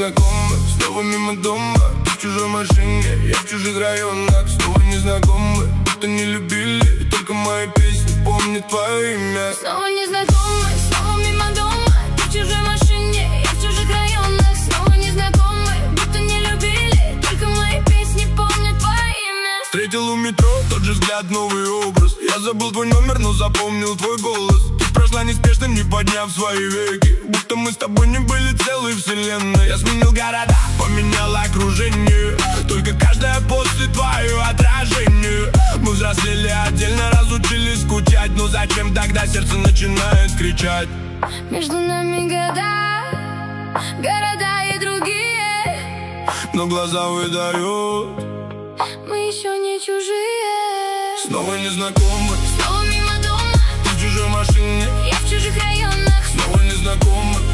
незнакомы, снова мимо дома. Ты в чужой машине, я в чужих районах. Снова незнакомы, будто не любили, и только мои песни помнят твое имя. Снова незнакомы, снова мимо дома. Ты в чужой машине, я в чужих районах. Снова незнакомы, будто не любили, только мои песни помнят твое имя. Встретил у метро, тот же взгляд, новый образ. Я забыл твой номер, но запомнил твой голос. Ты прошла неспешно, не подняв свои веки, будто мы с тобой не были целой вселенной. Я сменил города, поменял окружение, только каждая после твое отражение. Мы взрослели отдельно, разучились скучать, но зачем тогда сердце начинает кричать? Между нами города и другие, но глаза выдают, мы еще не чужие. Снова незнакомы, снова мимо дома. ты в чужой машине, я в чужих районах. снова незнакомы,